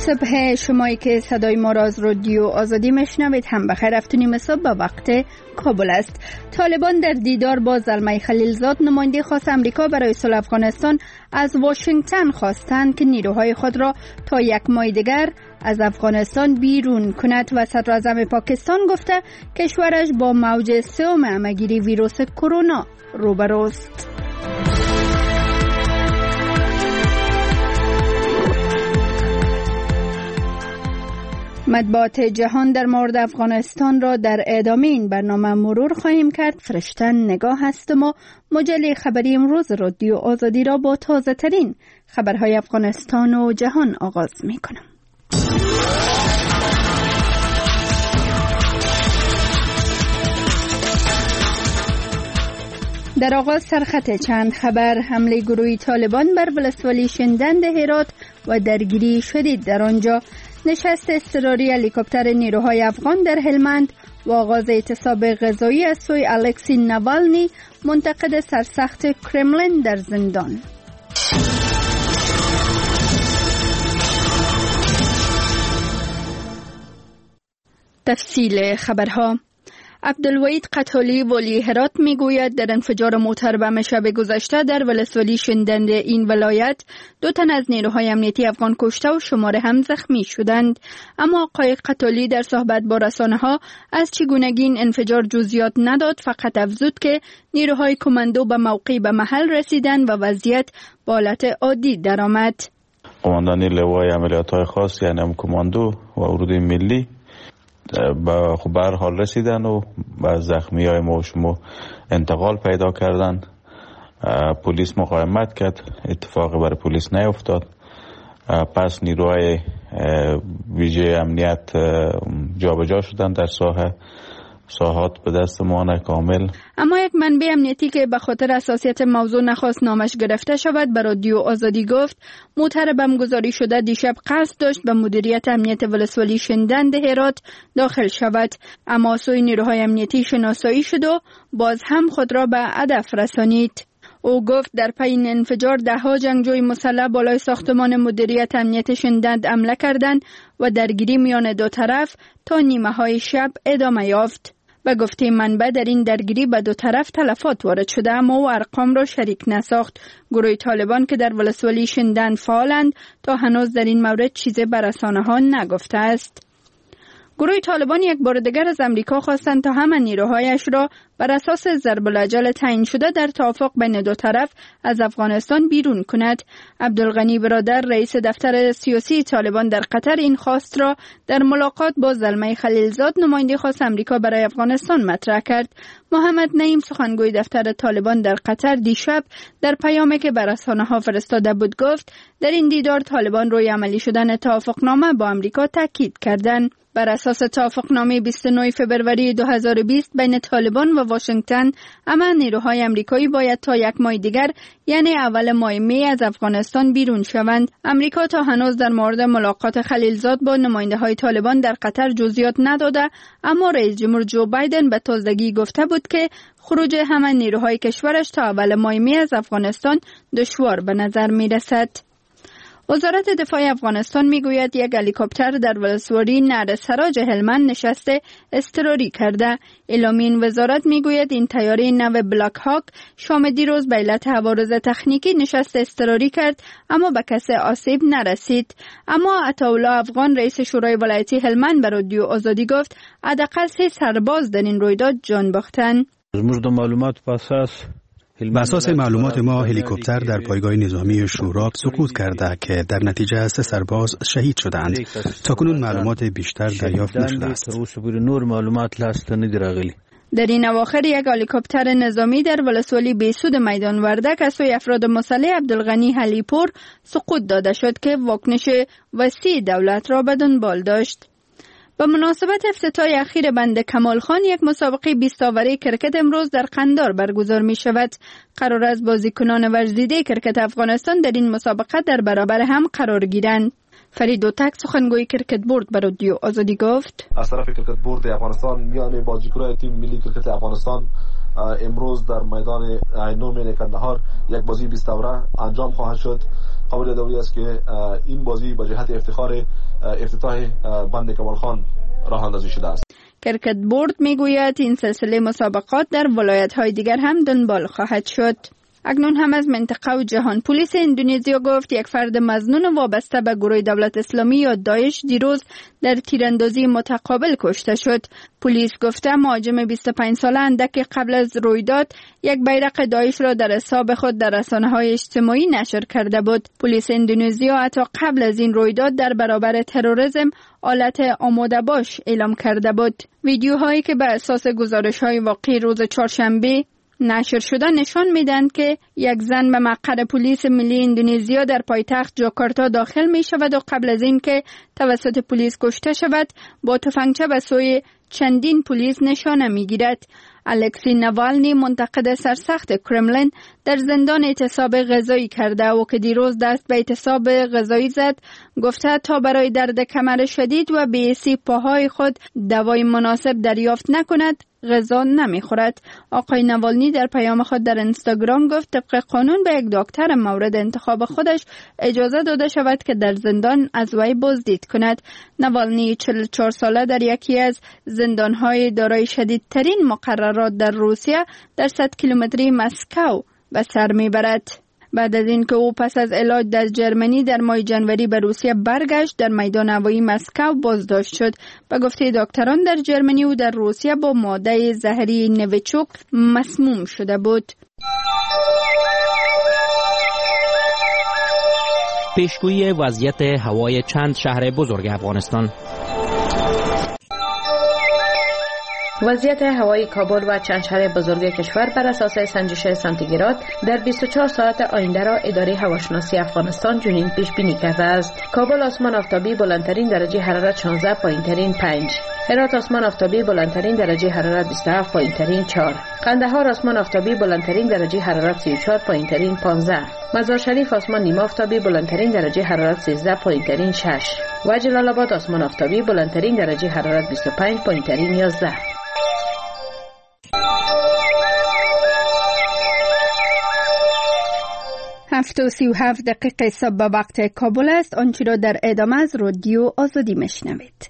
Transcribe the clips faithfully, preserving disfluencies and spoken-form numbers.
صبح شمایی که صدای ما را از رادیو آزادی میشنوید هم بخیر. هفت و نیم صبح به وقت کابل است. طالبان در دیدار با زلمه خلیلزاد نماینده خاص امریکا برای صلح افغانستان از واشنگتن خواستند که نیروهای خود را تا یک ماه دیگر از افغانستان بیرون کند و صدر اعظم پاکستان گفته کشورش با موج سوم همه‌گیری ویروس کرونا روبروست. مطبوعات جهان در مورد افغانستان را در ادامه این برنامه مرور خواهیم کرد. فرشتن نگاه هستم و مجله خبری امروز رادیو آزادی را با تازه ترین خبرهای افغانستان و جهان آغاز می کنم. در آغاز سرخط چند خبر: حمله گروهی طالبان بر ولسوالی شندند هرات و درگیری شدید در آنجا، نشست اضطراری هلیکوپتر نیروهای افغان در هلمند و آغاز اعتصاب غذایی از سوی الکسی نوالنی منتقد سرسخت کرملین در زندان. تفصیل خبرها: عبدالوحید قتالی ولی هرات میگوید در انفجار موتر بم شب گذشته در ولسوالی شندند این ولایت دو تن از نیروهای امنیتی افغان کشته و شماره هم زخمی شدند. اما آقای قتالی در صحبت با رسانه‌ها از چگونگی این انفجار جزئیات نداد، فقط افزود که نیروهای کماندو به موقع به محل رسیدند و وضعیت به حالت عادی درآمد. قماندانی لوای عملیات‌های خاص یعنی هم کماندو و ورود ملی به خب به هر حال رسیدن و به زخمی های ما و شما انتقال پیدا کردن. پلیس مقاومت کرد، اتفاقی برای پلیس نیفتاد. پس نیروهای ویژه امنیت جابجا شدن در ساحه، ساحات به دست ما کامل. اما یک منبع امنیتی که به خاطر حساسیت موضوع نخواست نامش گرفته شود به رادیو آزادی گفت موتر بمبگذاری شده دیشب قصد داشت به مدیریت امنیت ولسوالی شندند هرات داخل شود، اما سوی نیروهای امنیتی شناسایی شد و باز هم خود را به هدف رسانید. او گفت در پی این انفجار ده ها جنگجوی مسلح بالای ساختمان مدیریت امنیت شندند حمله کردند و درگیری میان دو طرف تا نیمه های شب ادامه یافت. و گفته منبع در این درگیری به دو طرف تلفات وارد شده اما او ارقام را شریک نساخت. گروه طالبان که در ولسوالی شندند فعالند تا هنوز در این مورد چیزی به رسانه‌ها نگفته است. گروه طالبان یک بار دیگر از امریکا خواستند تا همه نیروهایش را بر اساس ضرب الاجل تعیین شده در توافق بین دو طرف از افغانستان بیرون کند. عبدالغنی برادر رئیس دفتر سیاسی طالبان در قطر این خواست را در ملاقات با زلمه خلیلزاد نماینده خاص امریکا برای افغانستان مطرح کرد. محمد نعیم سخنگوی دفتر طالبان در قطر دیشب در پیامی که بر رسانه‌ها فرستاده بود گفت در این دیدار طالبان روی عملی شدن توافقنامه با امریکا تاکید کردند. بر اساس توافقنامه بیست و نه فوریه دو هزار و بیست بین طالبان و واشنگتن، اما نیروهای امریکایی باید تا یک ماه دیگر یعنی اول ماه می از افغانستان بیرون شوند. امریکا تا هنوز در مورد ملاقات خلیلزاد با نماینده های طالبان در قطر جزئیات نداده، اما رئیس جمهور جو بایدن به تازگی گفته بود که خروج همه نیروهای کشورش تا اول ماه می از افغانستان دشوار به نظر می رسد. وزارت دفاع افغانستان میگوید یک هلیکوپتر در ولسوالی نعرسراج هلمند نشست اضطراری کرده. اعلامیه این وزارت میگوید این طیاره نو بلاک هاک شام دیروز به علت عوارض تکنیکی نشست اضطراری کرد اما به کسی آسیب نرسید. اما عطاالله افغان رئیس شورای ولایتی هلمند به رادیو آزادی گفت حداقل سه سرباز در این رویداد جان باختند. بر اساس معلومات ما هلیکوپتر در پایگاه نظامی شوراب سقوط کرده که در نتیجه سه سرباز شهید شدند. تاکنون معلومات بیشتر دریافت نشده است. در این اواخر یک هلیکوپتر نظامی در ولسوالی بیسود میدان وردک از سوی افراد مسلح عبدالغنی حلیپور سقوط داده شد که واکنش وسیع دولت را به دنبال داشت. به مناسبت افتتاح اخیر بند کمال خان یک مسابقه بیست آوره کرکت امروز در قندار برگزار می شود. قرار است بازیکنان ورزیده کرکت افغانستان در این مسابقه در برابر هم قرار گیرند. فرید اوتک سخنگوی کرکت بورد به رادیو آزادی گفت از طرف کرکت بورد افغانستان میان بازیکنان تیم ملی کرکت افغانستان امروز در میدان عینومین کندهار یک بازی بیست آوره انجام خواهد شد. قابل داوری است که این بازی با جهت افتخار افتتاح بند کمال خان راه اندازی شده است. کرکت بورد میگوید این سلسله مسابقات در ولایت‌های دیگر هم دنبال خواهد شد. اکنون هم از منطقه و جهان. پلیس اندونزیا گفت یک فرد مظنون وابسته به گروه دولت اسلامی یا داعش دیروز در تیراندازی متقابل کشته شد. پلیس گفته مهاجم بیست و پنج ساله اندکی قبل از رویداد یک بیرق داعش را در حساب خود در رسانه‌های اجتماعی نشر کرده بود. پلیس اندونزیا حتی قبل از این رویداد در برابر تروریسم حالت آماده باش اعلام کرده بود. ویدیوهایی که بر اساس گزارش‌های واقعی روز چهارشنبه نشر شده نشان میدن که یک زن به مقر پلیس ملی اندونزیا در پایتخت جاکارتا داخل می شود و قبل از این که توسط پلیس کشته شود با تفنگچه به سوی چندین پلیس نشانه می گیرد. الکسی نوالنی منتقد سرسخت کرملین در زندان اعتصاب غذایی کرده و که دیروز دست به اعتصاب غذایی زد گفته تا برای درد کمر شدید و بی‌حسی پاهای خود دوای مناسب دریافت نکند غذا نمیخورد. آقای نوالنی در پیام خود در اینستاگرام گفت طبق قانون به یک دکتر مورد انتخاب خودش اجازه داده شود که در زندان از وی بازدید کند. نوالنی چهل و چهار ساله در یکی از زندانهای دارای شدیدترین مقررات در روسیه در صد کیلومتری مسکو به سر میبرد. بعد از اینکه او پس از علاج در جرمنی در ماه ژانویه به روسیه برگشت در میدان هوایی مسکو بازداشت شد. به گفته دکتران در جرمنی او در روسیه با ماده زهری نویچوک مسموم شده بود. پیشگویی وضعیت هوای چند شهر بزرگ افغانستان. وضعیت هوای کابل و چند شهر بزرگ کشور بر اساس سنجش سانتیگراد در بیست و چهار ساعت آینده را اداره هواشناسی افغانستان چنین پیش بینی کرده است. کابل آسمان آفتابی بلندترین درجه حرارت شانزده، پایینترین پنج. هرات آسمان آفتابی بلندترین درجه حرارت بیست و هفت، پایینترین چهار. قندهار آسمان آفتابی بلندترین درجه حرارت سی و چهار، پایینترین پانزده. مزار شریف آسمان نیمه آفتابی بلندترین درجه حرارت سیزده، پایینترین شش. و جلال آباد آسمان آفتابی بلندترین درجه حرارت بیست و پنج، پایینترین یازده. هفت و سی و هفت دقیقه صبح به وقت کابل است. آنچه را در ادامه از رادیو آزادی میشنوید.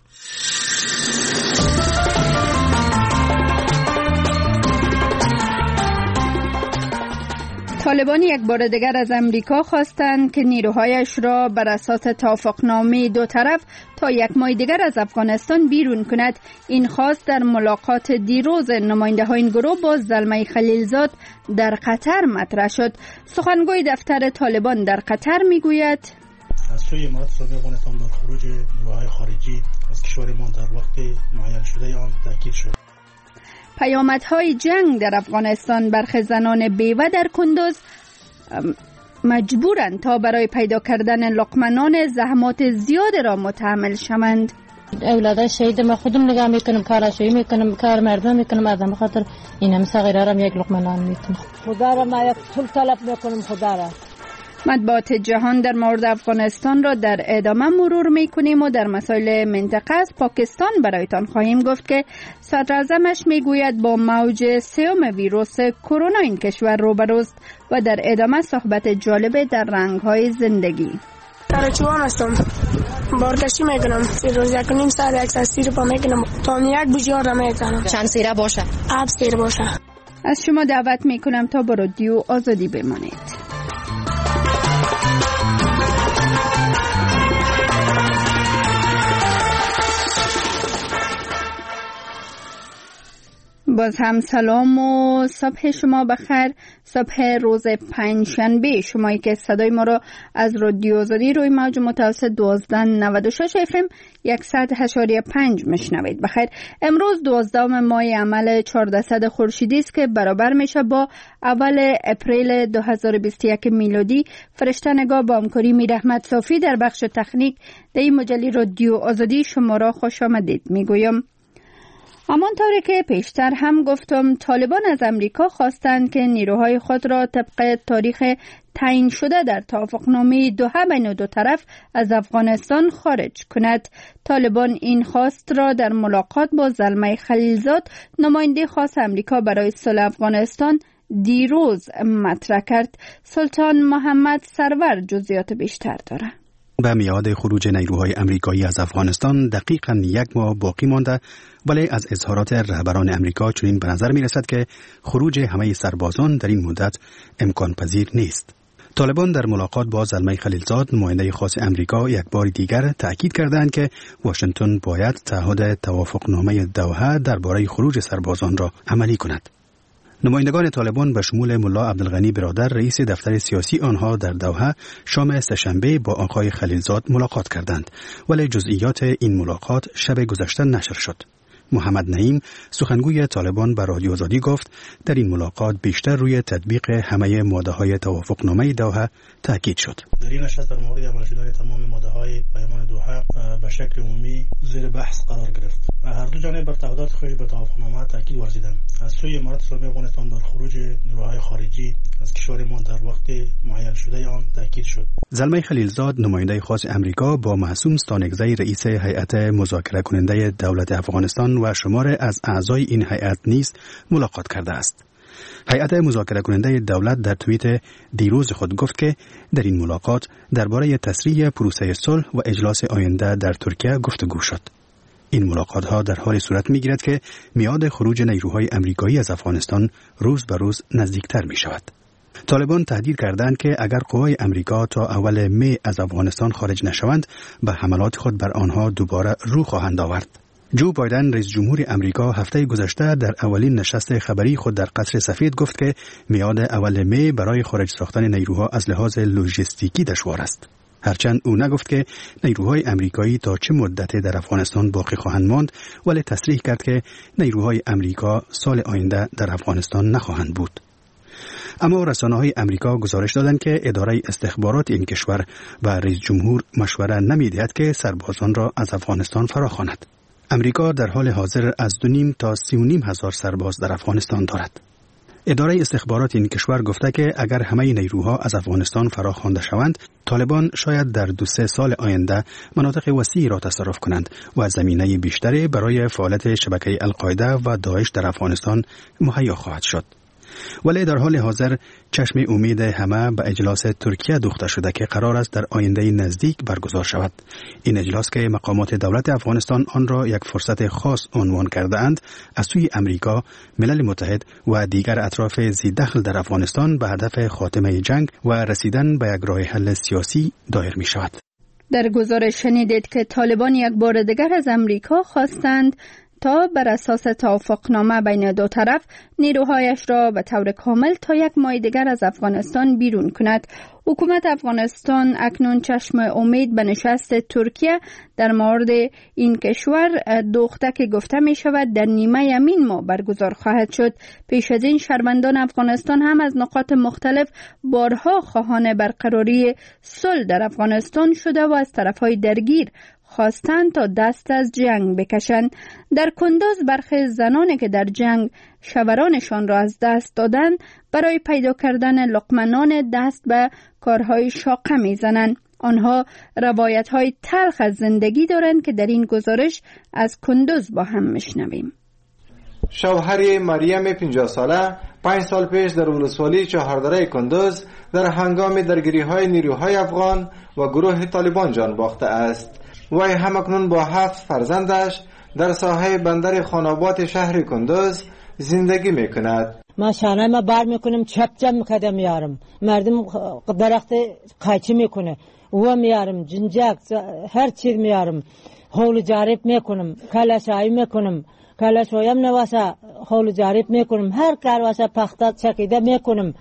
طالبان یک بار دیگر از امریکا خواستند که نیروهایش را بر اساس توافقنامه دو طرف تا یک ماه دیگر از افغانستان بیرون کند. این خواست در ملاقات دیروز نماینده های این گروه با زلمه خلیلزاد در قطر مطرح شد. سخنگوی دفتر طالبان در قطر میگوید از سوی امارات اسلامی افغانستان بر خروج نیروهای خارجی از کشور ما در وقت معین شده آن تاکید شد. پیامدهای جنگ در افغانستان برخی زنان بیوه در کندوز مجبورند تا برای پیدا کردن لقمه‌نان زحمات زیاد را متحمل شوند. اولاد شهید ما خودم نگاه میکنم، کاراشویی میکنم، کار مردم میکنم، آدم خاطر این هم صغیره را یک لقمه نان میکنم. خدا را ما یک پول طلب میکنم. خدا را مطبوعات جهان در مورد افغانستان را در ادامه مرور میکنیم و در مسائل منطقه از پاکستان برایتان خواهیم گفت که صدر اعظمش میگوید با موج سوم ویروس کرونا این کشور روبروست و در ادامه صحبت جالب در رنگ‌های زندگی. کارچوان هستم، بارکشی میکنم، سیر روز یک نیم ساعت یک ساعت سیر پا میکنم تا یک بجیار را میکنم. چند سیره باشه؟ آب سیر باشه. از شما دعوت میکنم تا با رادیو آزادی بمانید. باز هم سلام و صبح شما بخیر. صبح روز پنجشنبه، شمایی که صدای ما را از رادیو آزادی روی موج متوسط دوازده نود و شش اف ام صد و هشت و پنج میشنوید. بخیر. امروز دوازدهم ماه عمل چهاردهصد خورشیدی است که برابر میشه با اول اپریل دو هزار و بیست و یک میلادی. فرشته نگاه با همکاری میر احمد صافی در بخش تکنیک در این مجله رادیو آزادی شما را خوش آمدید میگویم. همانطوری که پیشتر هم گفتم، طالبان از امریکا خواستند که نیروهای خود را طبق تاریخ تعیین شده در توافقنامه دوحه بین دو طرف از افغانستان خارج کند. طالبان این خواست را در ملاقات با زلمه خلیلزاد، نماینده خاص امریکا برای صلح افغانستان، دیروز مطرح کرد. سلطان محمد سرور جزئیات بیشتر دارد. به میعاد خروج نیروهای امریکایی از افغانستان دقیقاً یک ماه باقی مانده، ولی از اظهارات رهبران امریکا چنین به نظر می رسد که خروج همه سربازان در این مدت امکان پذیر نیست. طالبان در ملاقات با زلمه خلیلزاد نماینده خاص امریکا یک بار دیگر تأکید کردند که واشنگتن باید تعهد توافقنامه دوحه درباره خروج سربازان را عملی کند. نمایندگان طالبان به شمول ملا عبدالغنی برادر رئیس دفتر سیاسی آنها در دوحه شام سه‌شنبه با آقای خلیلزاد ملاقات کردند، ولی جزئیات این ملاقات شب گذشته نشر شد. محمد نعیم سخنگوی طالبان به رادیو آزادی گفت در این ملاقات بیشتر روی تطبیق همه ماده‌های توافقنامه دوحه تاکید شد. در این نشست در مورد عمل شدن تمام ماده‌های پیمان دوحه به شکل عمومی زیر بحث قرار گرفت. هر دو جانب بر تعهدات خود به توافقنامه تاکید ورزیدند. از سوی امارات اسلامی افغانستان بر خروج نیروهای خارجی از کشورمان در وقت معین شده آن تاکید شد. زلمه خلیلزاد نماینده خاص امریکا با معصوم ستانکزی رئیس هیئت مذاکره کننده دولت افغانستان و شمار از اعضای این هیئت نیز ملاقات کرده است. هیئت مذاکره کننده دولت در توییت دیروز خود گفت که در این ملاقات درباره تسریع پروسه صلح و اجلاس آینده در ترکیه گفتگو شد. این ملاقات ها در حال صورت می گیرد که میعاد خروج نیروهای امریکایی از افغانستان روز به روز نزدیکتر می شود. طالبان تهدید کردند که اگر قوای امریکا تا اول می از افغانستان خارج نشوند به حملات خود بر آنها دوباره رو خواهند آورد. جو بایدن رئیس جمهور امریکا هفته گذشته در اولین نشست خبری خود در قصر سفید گفت که میعاد اول می برای خارج ساختن نیروها از لحاظ لوجستیکی دشوار است. هرچند او نگفت که نیروهای امریکایی تا چه مدت در افغانستان باقی خواهند ماند، ولی تصریح کرد که نیروهای امریکا سال آینده در افغانستان نخواهند بود. اما رسانه‌های امریکا گزارش دادند که اداره استخبارات این کشور به رئیس جمهور مشوره نمی‌دهد که سربازان را از افغانستان فراخواند. امریکا در حال حاضر از دو نیم تا سی و نیم هزار سرباز در افغانستان دارد. اداره استخبارات این کشور گفته که اگر همه نیروها از افغانستان فراخوانده شوند، طالبان شاید در دو سه سال آینده مناطق وسیعی را تصرف کنند و زمینه بیشتری برای فعالیت شبکه القاعده و داعش در افغانستان مهیا خواهد شد. ولی در حال حاضر چشم امید همه به اجلاس ترکیه دوخته شده که قرار است در آینده نزدیک برگزار شود. این اجلاس که مقامات دولت افغانستان آن را یک فرصت خاص عنوان کرده اند، از سوی امریکا، ملل متحد و دیگر اطراف ذی دخل در افغانستان به هدف خاتمه جنگ و رسیدن به یک راه حل سیاسی دایر می شود. در گزارش شنیدید که طالبان یک بار دیگر از امریکا خواستند تا بر اساس توافقنامه بین دو طرف نیروهایش را به طور کامل تا یک ماه دیگر از افغانستان بیرون کند. حکومت افغانستان اکنون چشم امید به نشست ترکیه در مورد این کشور دوخته که گفته می شود در نیمه یمین ماه برگزار خواهد شد. پیش از این شهروندان افغانستان هم از نقاط مختلف بارها خواهان برقراری صلح در افغانستان شده و از طرفهای درگیر خواستند تا دست از جنگ بکشند. در کندوز برخی زنانی که در جنگ شورانشان را از دست دادند برای پیدا کردن لقمه نان دست به کارهای شاقه میزنند. آنها روایت‌های تلخ از زندگی دارند که در این گزارش از کندوز با هم میشنویم. شوهر مریم پنجاه ساله پنج سال پیش در ولسوالی چهاردره کندوز در هنگام درگیری‌های نیروهای افغان و گروه طالبان جان باخته است. وی همکنون با هفت فرزندش در ساحه بندر خانابات شهر کندوز زندگی میکند. ما شانه ما بار میکنم، چپ چپ میکردم میارم، مردم درخت قایچی میکنه و میارم، جنجک هر چیز میارم، حول جارب میکنم، کلاشایی میکنم، کلاشایم نواسه حول جارب میکنم، هر کار واسه پخته چکیده میکنم.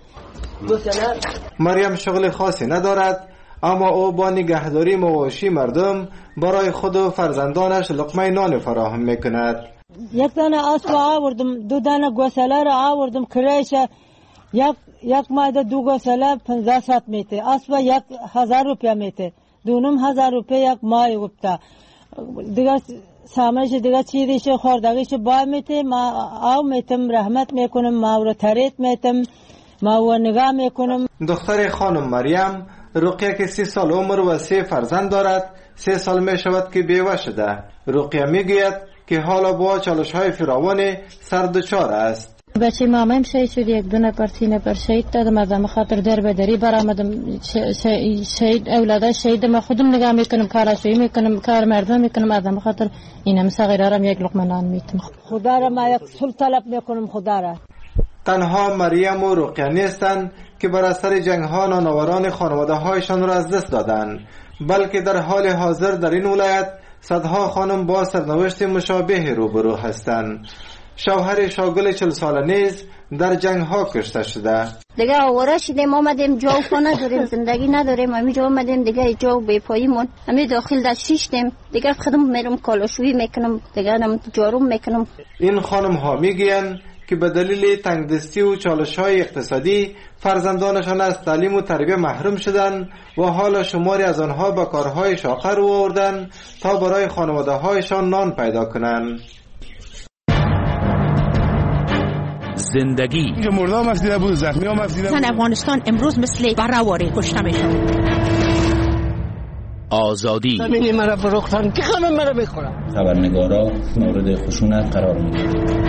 مریم شغل خاصی ندارد، اما او با نگهداری مواشی مردم برای خود و فرزندانش لقمه نان فراهم میکند. یک دانه اسب آوردم، دو دانه گوساله را آوردم کریش، یک یک مایده دو گوساله پنجاه سات میته، اسب یک هزار روپیه میته، دونم هزار روپیه یک مای وقتا دیگه سامش دیگه چیزیش خوردگیش با میته. ما آو میتم رحمت میکنم، ما رو تریت میتم، ما و نگاه میکنم. دختر خانم مریم رقیه که سی سال عمر و سه فرزند دارد، سه سال می شود که بیوه شده. رقیه می گوید که حالا با چالش های فراوان سر دچار است. بچه مامم شهید شد، یک دو نفر سی نفر شهید دادم، از خاطر در بدری برآمدم. شهید اولاد شهید ما خودم نگاه میکنم، کاراشویی میکنم، کار مردم میکنم، از خاطر اینم صغیرارم یک لقمه نان میتم. خدا را ما یک سل طلب میکنم، خدا را. تنها مریم و رقیه نیستند که بر اثر جنگ ها نانآوران خانواده هایشان را از دست دادند، بلکه در حال حاضر در این ولایت صدها خانم با سرنوشت مشابه روبرو هستند. شوهر شاگل چل ساله نیز در جنگ ها کشته شده. دیگه آواره شدیم، آمدیم جاو پا نداریم، زندگی نداریم، همین جا آمدیم دیگه جاو بی پاییمون، همین داخل در شیشتیم دیگه. خودم میرم کالاشویی میکنم دیگه، هم جارم میکنم. این خانم ها میگویند که به دلیل تنگدستی و چالش های اقتصادی فرزندانشان از تعلیم و تربیت محروم شدند و حالا شماری از آنها به کارهای شاقه رو آوردند تا برای خانواده هایشان نان پیدا کنند. زندگی اینجا مرده هم افزیده بود، زخمی هم افزیده بود. افغانستان امروز مثل برآواره کشته میشد. آزادی زمینی مرا فروختن که همه مرا بخورم. خبرنگارا مورد خشونت قرار میگیرند.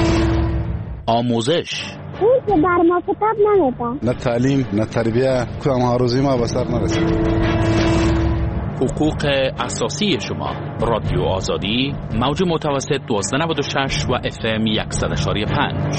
آموزش اون که بر ما کتاب نمیده، نه تعلیم نه تربیه، کدام ها روزی ما به سر نرسید. حقوق اساسی شما. رادیو آزادی، موج متوسط دویست و نود و شش و اف ام صد و یک و پنج.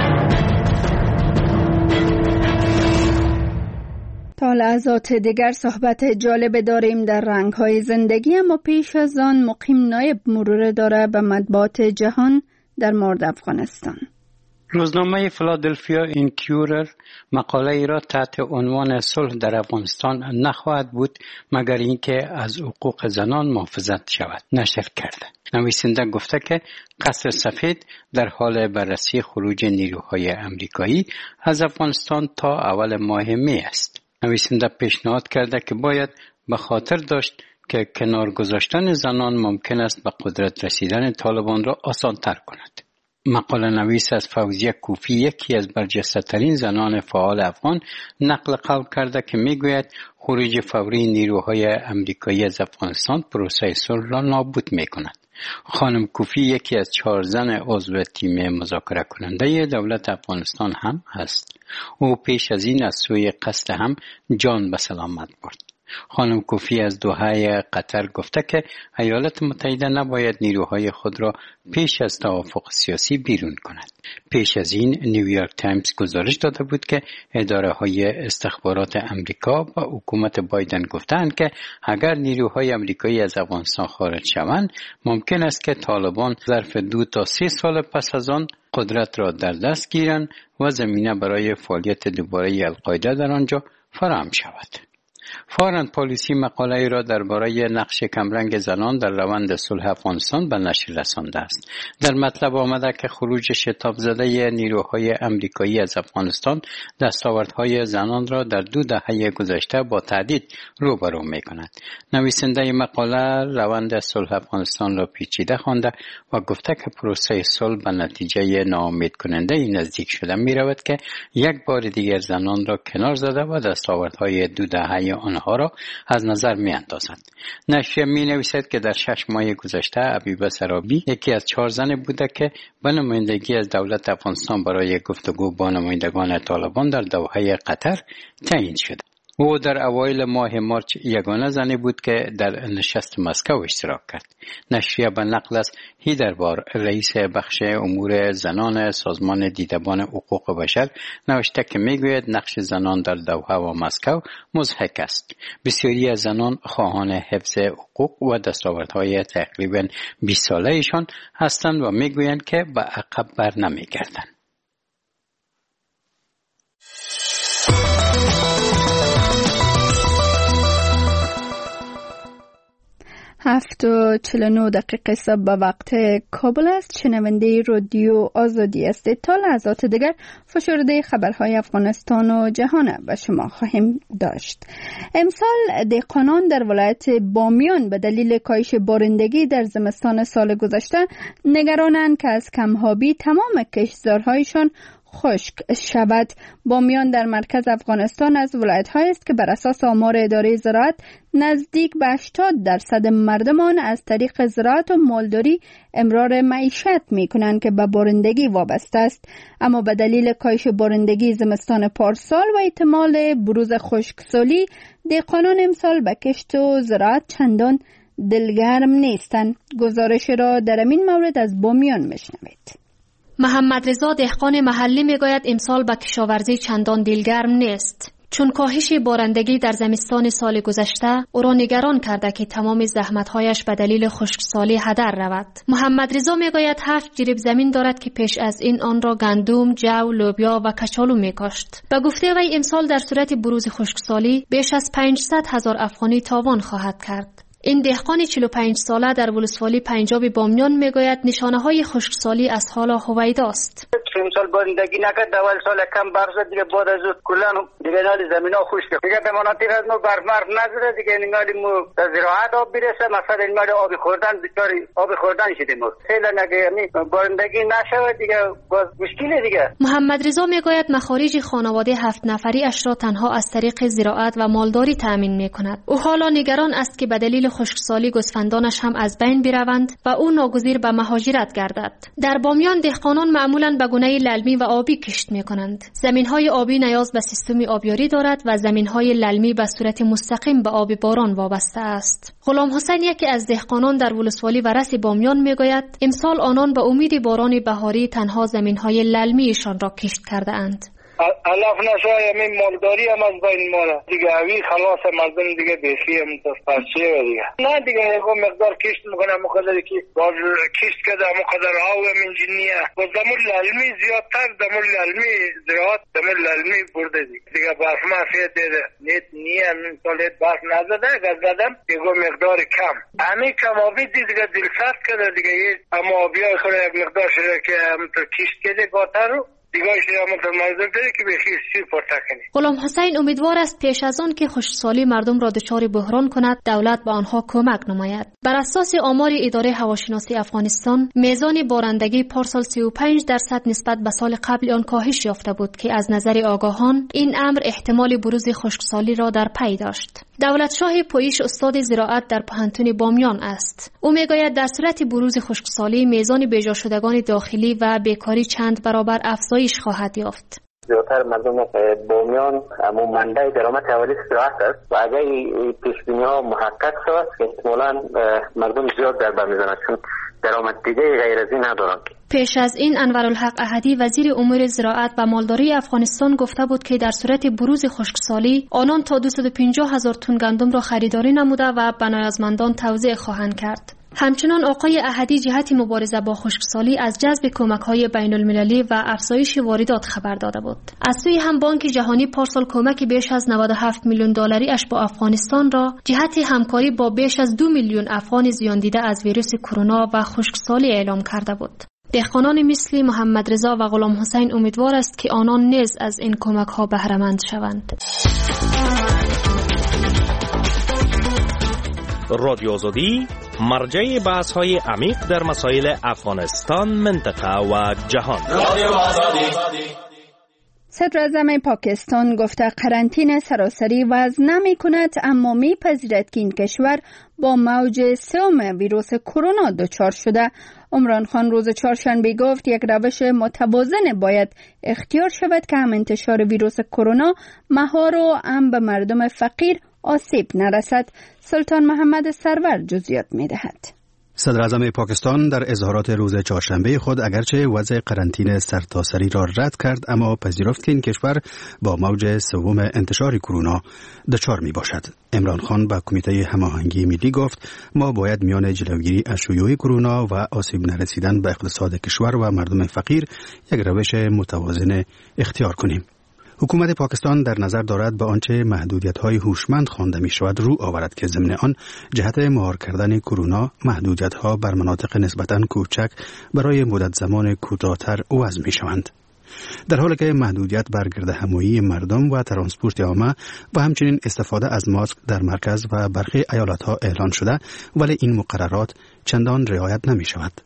تا لحظات دیگر صحبت جالب داریم در رنگ‌های زندگی، اما پیش از آن مقیم نایب مرور داره به مطبوعات جهان در مورد افغانستان. روزنامه فیلادلفیا اینکیورر مقاله ای را تحت عنوان صلح در افغانستان نخواهد بود مگر اینکه از حقوق زنان محافظت شود نشر کرده. نویسنده گفته که قصر سفید در حال بررسی خروج نیروهای امریکایی از افغانستان تا اول ماه می است. نویسنده پیشنهاد کرده که باید به خاطر داشت که کنار گذاشتن زنان ممکن است به قدرت رسیدن طالبان را آسان تر کند. مقاله نویس از فوزیه کوفی، یکی از برجسته ترین زنان فعال افغان، نقل قول کرده که میگوید خروج فوری نیروهای امریکایی از افغانستان پروسه صلح را نابود میکند. خانم کوفی یکی از چهار زن عضو تیم مذاکره کننده دولت افغانستان هم هست. او پیش از این از سوی قصد هم جان به سلامت برد. خانم کوفی از دوحه قطر گفته که ایالات متحده نباید نیروهای خود را پیش از توافق سیاسی بیرون کند. پیش از این نیویورک تایمز گزارش داده بود که اداره های استخبارات امریکا با حکومت بایدن گفتند که اگر نیروهای امریکایی از افغانستان خارج شوند ممکن است که طالبان ظرف دو تا سه سال پس از آن قدرت را در دست گیرند و زمینه برای فعالیت دوباره القاعده در آنجا فراهم شود. فارن پالیسی مقاله را درباره نقش کمرنگ زنان در روند صلح افغانستان به نشر رسانده است. در مطلب آمده که خروج شتاب زده نیروهای امریکایی از افغانستان دستاوردهای زنان را در دو دهه گذشته با تهدید روبرو می‌کند. نویسنده مقاله روند صلح افغانستان را پیچیده خوانده و گفته که پروسه صلح به نتیجه ناامید کننده نزدیک شده می‌رود که یک بار دیگر زنان را کنار زده و دستاوردهای دو دهه آنها را از نظر می اندازد. نشریه می نویسد که در شش ماه گذشته حبیبه سرابی یکی از چهار زن بوده که به نمایندگی از دولت افغانستان برای گفتگو با نمایندگان طالبان در دوحه قطر تعیین شده. او در اوایل ماه مارچ یگانه زنی بود که در نشست مسکو اشتراک کرد. نشریه به نقل از هیدربار، رئیس بخش امور زنان سازمان دیدبان حقوق بشر، نوشته که میگوید نقش زنان در دوحه و مسکو مضحک است. بسیاری از زنان خواهان حفظ حقوق و دستاوردهای تقریبا بیست ساله ایشان هستند و میگویند که به عقب بر نمیگردند. هفت و چل و نه دقیقه صبح به وقت کابل است. شنونده رادیو آزادی است. تا لحظات دیگر فشرده خبرهای افغانستان و جهان به شما خواهیم داشت. امسال دهقانان در ولایت بامیان به دلیل کاهش بارندگی در زمستان سال گذشته نگرانند که از کم‌آبی تمام کشتزارهایشان خشک شود. بامیان در مرکز افغانستان از ولایت‌هایی است که بر اساس آمار اداره زراعت نزدیک به هشتاد درصد مردم آن از طریق زراعت و مالداری امرار معیشت می‌کنند که به بارندگی وابسته است. اما به دلیل کاهش بارندگی زمستان پارسال و احتمال بروز خشکسالی، دهقانان امسال به کشت و زراعت چندان دلگرم نیستند. گزارش را در این مورد از بامیان میشنوید. محمد رضا دهقان محلی میگوید امسال به کشاورزی چندان دلگرم نیست، چون کاهش بارندگی در زمستان سال گذشته او را نگران کرده که تمام زحمت‌هایش به دلیل خشکسالی هدر رود. محمد رضا میگوید هفت جریب زمین دارد که پیش از این آن را گندم، جو، لوبیا و کچالو میکاشت. به گفته وی امسال در صورت بروز خشکسالی بیش از پانصد هزار افغانی تاوان خواهد کرد. این دهقان چهل و پنج ساله در ولسوالی پنجاب بامیان میگوید نشانه‌های خشکسالی از حالا هویداست. امسال بارندگی نکرد، اول سال کم برف زد، دیگه بعد از اون کلا دیگه نال زمینا خشک. دیگه به مناطق از ما برف مرف نزده، دیگه نالی مو زراعت آب برسه، مثلا این مال آب خوردن بیچاره آب خوردن شدیم. خیلی نگه یعنی بارندگی نشود دیگه باز مشکله دیگه. محمد رضا میگوید مخارج خانواده هفت نفری اش را تنها از طریق زراعت و مالداری تامین میکند. او حالا نگران است که به دلیل خشکسالی گوسفندانش هم از بین بروند و او ناگزیر به مهاجرت گردد. در بامیان دهقانان معمولاً به گونه للمی و آبی کشت می‌کنند. زمین‌های آبی نیاز به سیستم آبیاری دارد و زمین‌های للمی به صورت مستقیم به آب باران وابسته است. غلام حسین یکی از دهقانان در ولسوالی ورس بامیان میگوید امسال آنان به امید باران بهاری تنها زمین‌های للمیشان را کشت کرده اند. علف نشای همین مالداری هم از بین ماله دیگه، اوی خلاص مردم دیگه بیخی هم پرچه و دیگه نه دیگه یکو مقدار کشت میکنه مقدری که باز کشت کده مقدر آو من جنیه و دمول للمی زیادتر دمول للمی زراعت دمول للمی برده دیگه دیگه برف مافیه دیده نیت نیه من سالیت برف نزده اگر زدم یکو مقدار کم همین کم آبی دیگه دلسرد کده دیگه اما آبی های خود یک مقدار شده که همونطور کشت کده گاته رو غلام حسین امیدوار است پیش از آن که خشکسالی مردم را دچار بحران کند دولت به آنها کمک نماید. بر اساس آمار اداره هواشناسی افغانستان میزان بارندگی پارسال سی و پنج درصد نسبت به سال قبل آن کاهش یافته بود که از نظر آگاهان این امر احتمال بروز خشکسالی را در پی داشت. دولت شاه پویش استاد زراعت در پوهنتون بامیان است. او میگوید در صورت بروز خشکسالی میزان بیجا شدگان داخلی و بیکاری چند برابر افزایش خواهد یافت. زیادتر مردم بامیان اما منبع درآمد اولی زراعت است و اگر پیش‌بینی‌ها محقق شود احتمالاً مردم زیاد در بر می‌زنند چون درآمد دیگه غیر از این ندارند. پیش از این انورالحق احدی وزیر امور زراعت و مالداری افغانستان گفته بود که در صورت بروز خشکسالی آنان تا دویست و پنجاه هزار تن گندم را خریداری نموده و به نیازمندان توزیع خواهند کرد. همچنان آقای احدی جهت مبارزه با خشکسالی از جذب کمک‌های بین‌المللی و افزایش واردات خبر داده بود. از سوی هم بانک جهانی پارسال کمک بیش از نود و هفت میلیون دلاری اش با افغانستان را جهت همکاری با بیش از دو میلیون افغان زیان دیده از ویروس کرونا و خشکسالی اعلام کرده بود. دهقانان مثل محمد رضا و غلام حسین امیدوار است که آنان نیز از این کمک‌ها بهره مند شوند. رادیو آزادی مرجع بحث های عمیق در مسائل افغانستان، منطقه و جهان. رادیو آزادی. صدراعظم پاکستان گفته قرنطینه سراسری وضع نمی کند، اما می پذیرد که این کشور با موج سوم ویروس کرونا دچار شده. عمران خان روز چهارشنبه گفت یک روش متوازن باید اختیار شود که هم انتشار ویروس کرونا مهار و هم به مردم فقیر آسیب نرسد. سلطان محمد سرور جزئیات می دهد. صدراعظم پاکستان در اظهارات روز چهارشنبه خود اگرچه وضع قرنطینه سرتاسری را رد کرد، اما پذیرفت که این کشور با موج سوم انتشار کرونا دچار می باشد. عمران خان با کمیته هماهنگی ملی گفت ما باید میان جلوگیری از شیوع کرونا و آسیب نرسیدن به اقتصاد کشور و مردم فقیر یک روش متوازن اختیار کنیم. حکومت پاکستان در نظر دارد به آنچه محدودیت‌های هوشمند خوانده می‌شود رو آورد که ضمن آن جهت مهار کردن کرونا محدودیت‌ها بر مناطق نسبتاً کوچک برای مدت زمان کوتاه‌تر وضع می‌شوند. در حالی که محدودیت بر گردهمایی مردم و ترانسپورت عامه و همچنین استفاده از ماسک در مرکز و برخی ایالت‌ها اعلان شده، ولی این مقررات چندان رعایت نمی‌شود.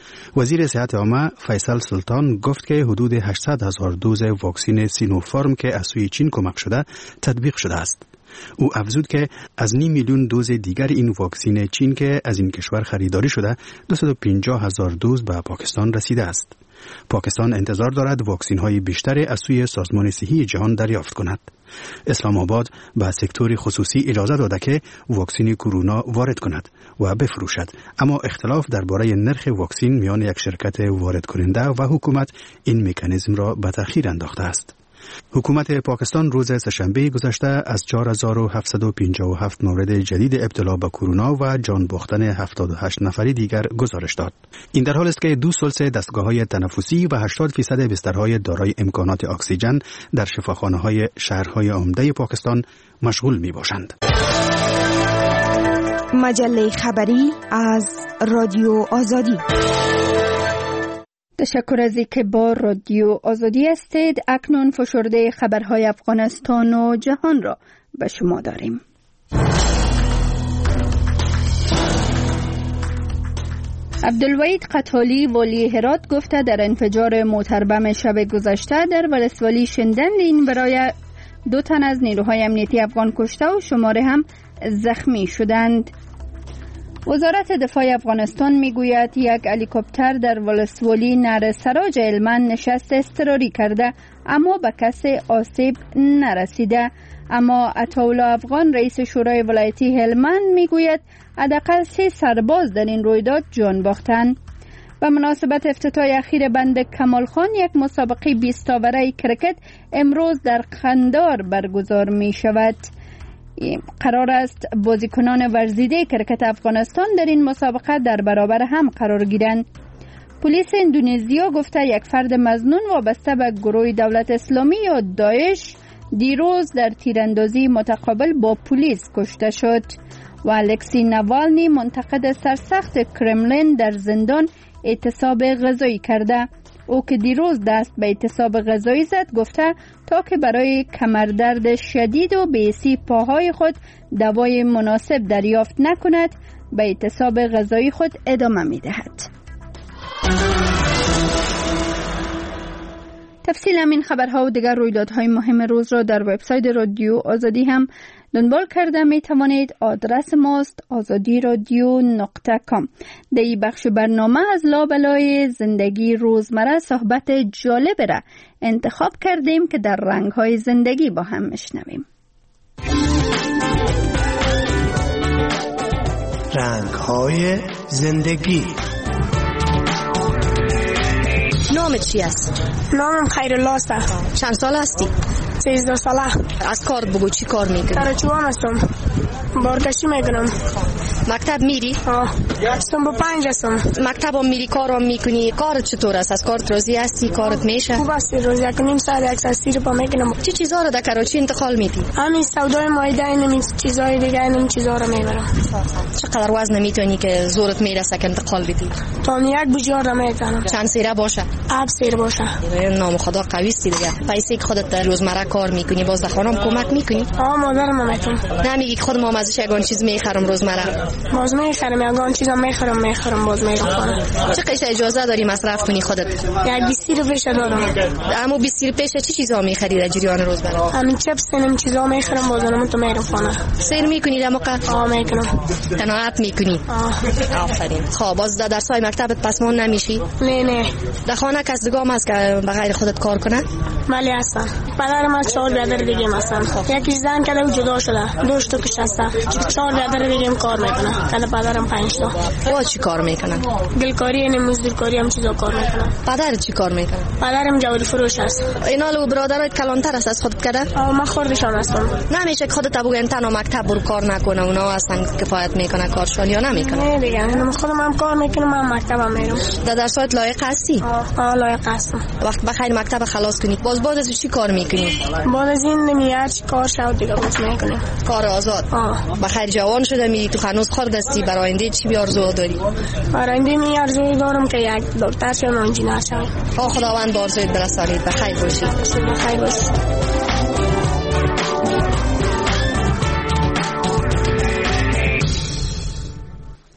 وزیر صحت عامه فیصل سلطان گفت که حدود هشتصد هزار دوز واکسن سینوفارم که از سوی چین کمک شده تطبیق شده است. او افزود که از نیم میلیون دوز دیگر این واکسن چین که از این کشور خریداری شده دویست و پنجاه هزار دوز به پاکستان رسیده است. پاکستان انتظار دارد واکسن های بیشتری از سوی سازمان صحی جهان دریافت کند. اسلام آباد به سکتور خصوصی اجازه داده که واکسن کرونا وارد کند و بفروشد، اما اختلاف درباره نرخ واکسن میان یک شرکت وارد کننده و حکومت این مکانیزم را به تأخیر انداخته است. حکومت پاکستان روز سه‌شنبه گذشته از چهار هزار و هفتصد و پنجاه و هفت مورد جدید ابتلا به کرونا و جان باختن هفتاد و هشت نفری دیگر گزارش داد. این در حالی است که دو ثلث دستگاه‌های تنفسی و هشتاد درصد بسترهای دارای امکانات اکسیژن در شفاخانه‌های شهرهای عمده پاکستان مشغول می‌باشند. مجله خبری از رادیو آزادی. تشکر از اینکه با رادیو آزادی هستید. اکنون فشرده خبرهای افغانستان و جهان را به شما داریم. عبدالوحید قتالی والی هرات گفته در انفجار موتر بم شب گذشته در ولسوالی شندند این برای دو تن از نیروهای امنیتی افغان کشته و شماره هم زخمی شدند. وزارت دفاع افغانستان میگوید یک هلیکوپتر در ولسوالی نهر سراج هلمند نشست اضطراری کرده اما به کسی آسیب نرسیده. اما عطاالله افغان رئیس شورای ولایتی هلمند میگوید حداقل سه سرباز در این رویداد جان باختند. به مناسبت افتتاح اخیر بند کمال خان یک مسابقه بیست آوره کرکت امروز در قندار برگزار می شود. قرار است بازیکنان ورزیده کرکت افغانستان در این مسابقه در برابر هم قرار گیرند. پلیس اندونزیا گفته یک فرد مظنون وابسته به گروه دولت اسلامی یا داعش دیروز در تیراندازی متقابل با پلیس کشته شد. و الکسی نوالنی منتقد سرسخت کرملین در زندان اعتصاب غذایی کرده. او که دیروز دست به اعتصاب غذایی زد گفته تا که برای کمردرد شدید و بیسی پاهای خود دوای مناسب دریافت نکند به اعتصاب غذایی خود ادامه می دهد. تفصیل همین خبرها و دیگر رویدادهای مهم روز را در وبسایت رادیو آزادی هم دنبال کرده می توانید. آدرس ماست آزادی رادیو نقطه کام. در این بخش برنامه از لابلای زندگی روزمره صحبت جالب را انتخاب کردیم که در رنگهای زندگی با هم میشنویم. رنگهای زندگی. نامت چی است؟ نامم خیرالله است. چند سال هستی؟ سیزده ساله. از کار بگو چی کار میکنی؟ کارچوان هستم. بارکشی میکنم. مکتب میری؟ آه. هستم با پنج هستم. مکتب هم میری کارم میکنی. کارت چطور است؟ از کارت راضی هستی؟ کارت میشه؟ خوب است. روز یک نیم ساعت یک ساعت سیر پا میکنم. چی چیزا رو در کراچی انتقال میدی؟ همین سودای مایده اینم چیزای دیگه اینم چیزا رو میبرم. چقدر وزن میتونی که زورت میرسه که انتقال بدی؟ تا یک بوجار رو میتونم. چند سیره باشه؟ آب سیر باشه. نام خدا قوی است دیگه. پیسه که خودت در روزمره کار میکنی باز در خانم کمک میکنی؟ آه مادرم میکنم. نمیگی که خودم ازش یگان چیز میخرم روزمره؟ باز میخرم یگان چیزا میخرم میخرم باز میرم خانه. چه قیش اجازه داری مصرف کنی خودت؟ یک بیست رو پیش دارم. اما بیست رو پیش چه چیزا میخری در جریان روزمره؟ همین چپس اینم چیزا میخرم باز اونم تو میرم خانه. سیر میکنی در موقع؟ آه میکنم. قناعت میکنی؟ آه. آفرین. خب باز در درسای مکتبت پسمون نمیشی؟ نه نه. در خانه کس دیگه هم هست که به غیر خودت کار کنه؟ بله هستن. پدرم از چهار برادر دیگه هستن. یکی زن کرده و جدا شده. دو تا کش هستن. چهار برادر دیگه هم کار میکنن. کله پدرم پنج تا. او چی کار میکنن؟ گلکاری یعنی مزدورکاری هم چیزا کار میکنن. پدر چی کار میکنه؟ پدرم جواری فروش است. اینا لو برادرت کلانتر است از خودت کرده؟ آ من خوردشان هستم. نمیشه که خودت بگو انت نو مکتب برو کار نکنه اونا اصلا کفایت میکنه کارشون یا نمیکنه؟ نه دیگه من خودم هم کار میکنم من مکتبم میرم. در درسات لایق هستی؟ آ لایق هستم. وقت بخیر مکتب خلاص کنی باز بعد از چی کار میکنی؟ بعد از این نمیاد چی کار شود دیگه باز میکنم. کار آزاد. آه. بخیر جوان شده میری تو هنوز خرد هستی برای آینده چی بیارزو داری؟ برای آینده می آرزوی دارم که یک دکتر شم و انجینر شم. آه خداوند بارزویت برسانید. بخیر باشید. بخیر باشید.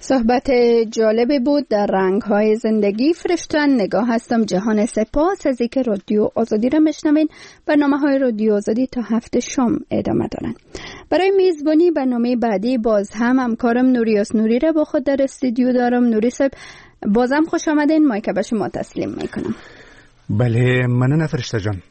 صحبت جالبی بود در رنگ‌های زندگی. فرشتن نگاه هستم جهان. سپاس از اینکه رادیو آزادی را میشنوین. برنامه‌های رادیو آزادی تا هفته شام ادامه دارن. برای میزبانی برنامه بعدی باز هم همکارم نوریاس نوری را با خود در استودیو دارم. نوری صاحب بازم خوش آمدین. مایک به شما تسلیم میکنم. بله ممنون فرشته جان.